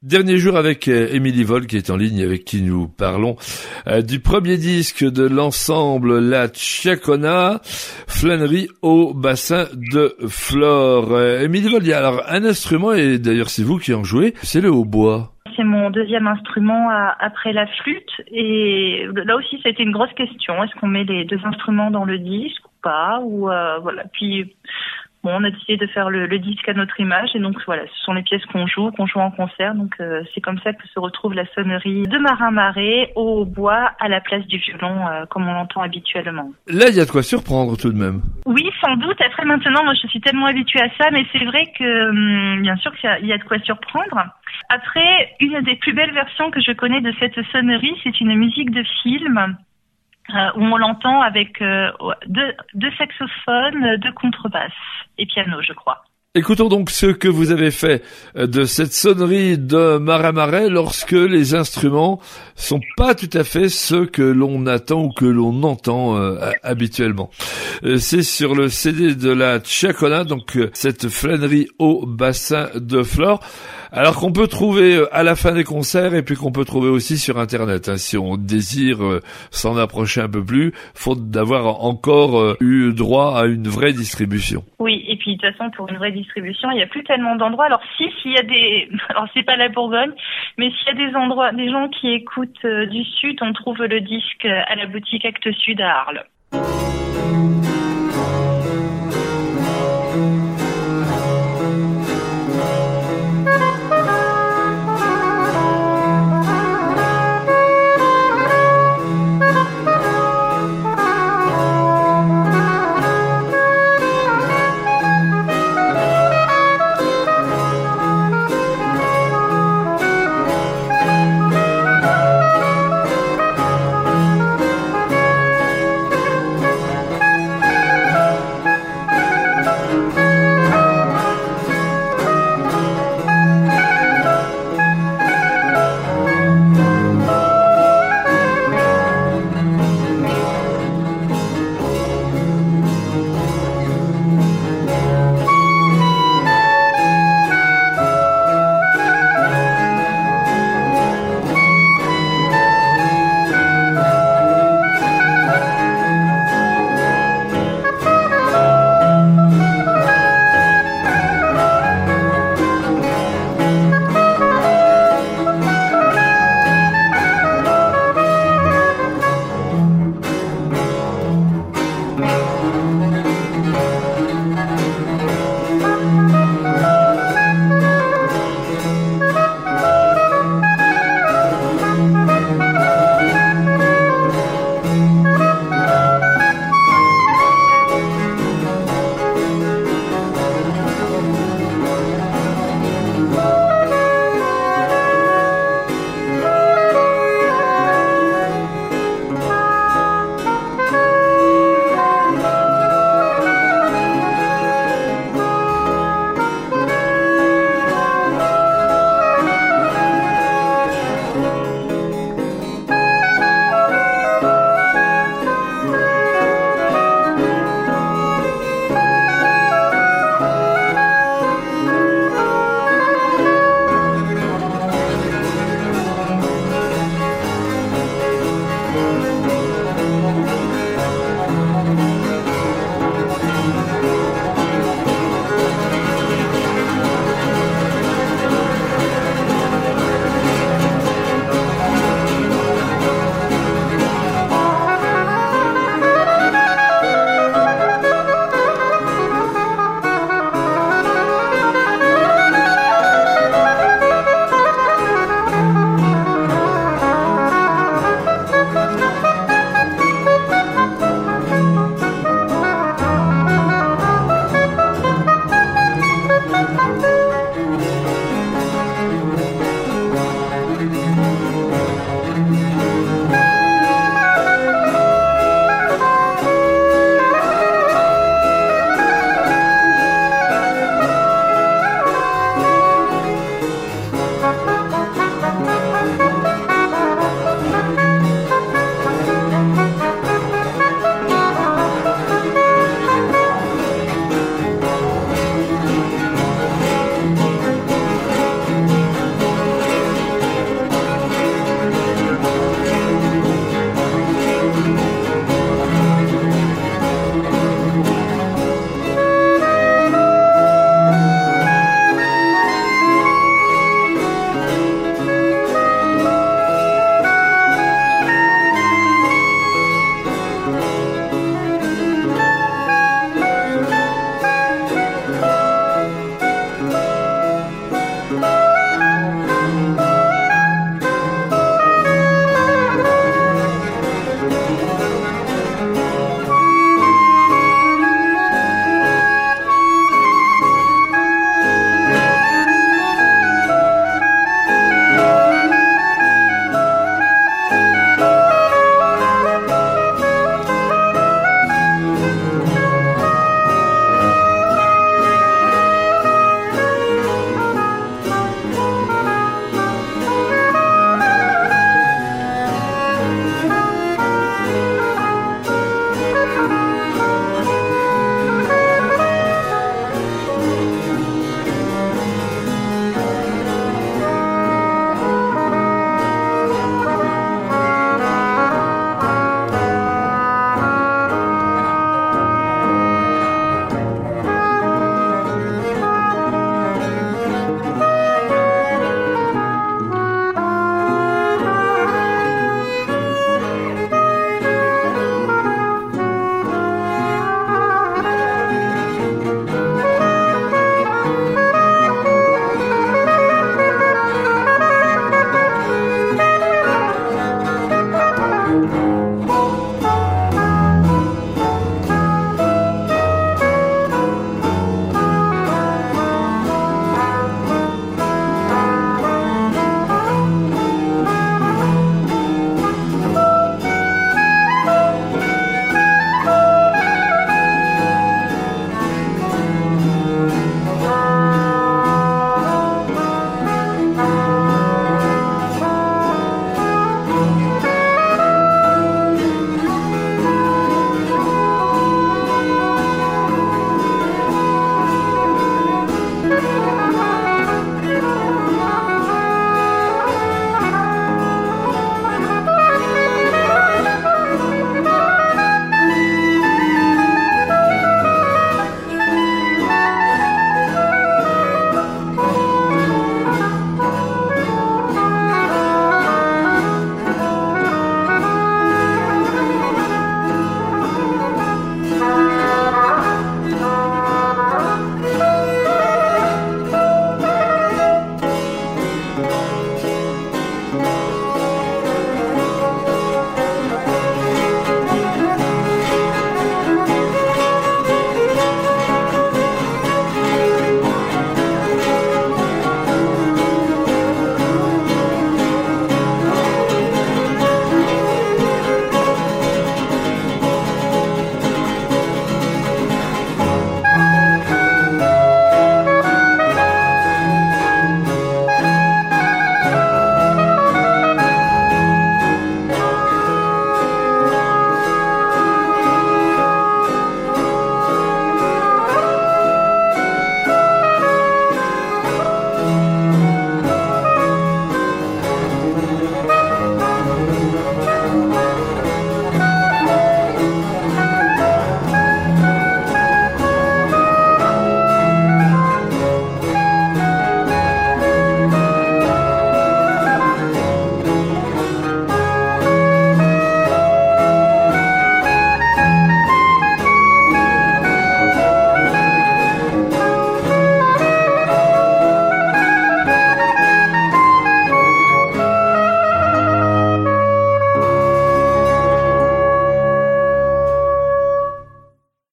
Dernier jour avec Émilie Vol qui est en ligne, avec qui nous parlons du premier disque de l'ensemble La Tchacona, Flânerie au bassin de Flore. Émilie Vol, il y a alors un instrument, et d'ailleurs c'est vous qui en jouez, c'est le hautbois. C'est mon deuxième instrument après la flûte, et là aussi ça a été une grosse question. Est-ce qu'on met les deux instruments dans le disque ou pas, ou voilà. Puis bon, on a décidé de faire le disque à notre image, et donc voilà, ce sont les pièces qu'on joue en concert. Donc c'est comme ça que se retrouve la sonnerie de Marin Marais au hautbois à la place du violon, comme on l'entend habituellement. Là, il y a de quoi surprendre tout de même. Oui, sans doute. Après, maintenant, moi, je suis tellement habituée à ça, mais c'est vrai que, bien sûr, qu'il y a de quoi surprendre. Après, une des plus belles versions que je connais de cette sonnerie, c'est une musique de film, où on l'entend avec deux saxophones, deux contrebasses et piano, je crois. Écoutons donc ce que vous avez fait de cette sonnerie de Marin Marais lorsque les instruments sont pas tout à fait ceux que l'on attend ou que l'on entend habituellement. C'est sur le CD de La Tchacona, donc cette flânerie au bassin de Flore. Alors qu'on peut trouver à la fin des concerts et puis qu'on peut trouver aussi sur Internet, hein, si on désire s'en approcher un peu plus, faute d'avoir encore eu droit à une vraie distribution. Oui, et puis de toute façon, pour une vraie distribution, il n'y a plus tellement d'endroits. Alors s'il y a des... Alors c'est pas la Bourgogne, mais s'il y a des endroits, des gens qui écoutent du Sud, on trouve le disque à la boutique Actes Sud à Arles.